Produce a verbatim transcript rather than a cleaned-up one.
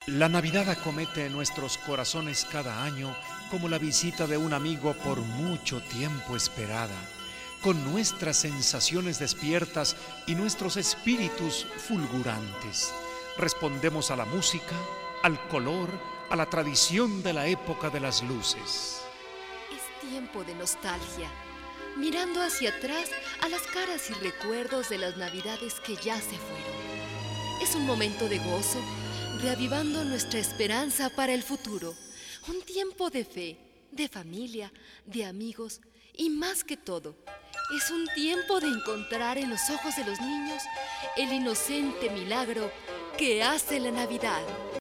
La Navidad acomete nuestros corazones cada año como la visita de un amigo por mucho tiempo esperada, con nuestras sensaciones despiertas y nuestros espíritus fulgurantes. Respondemos a la música, al color, a la tradición de la época de las luces. Es tiempo de nostalgia, mirando hacia atrás a las caras y recuerdos de las navidades que ya se fueron. Es un momento de gozo, reavivando nuestra esperanza para el futuro. Un tiempo de fe, de familia, de amigos y más que todo, es un tiempo de encontrar en los ojos de los niños el inocente milagro que hace la Navidad.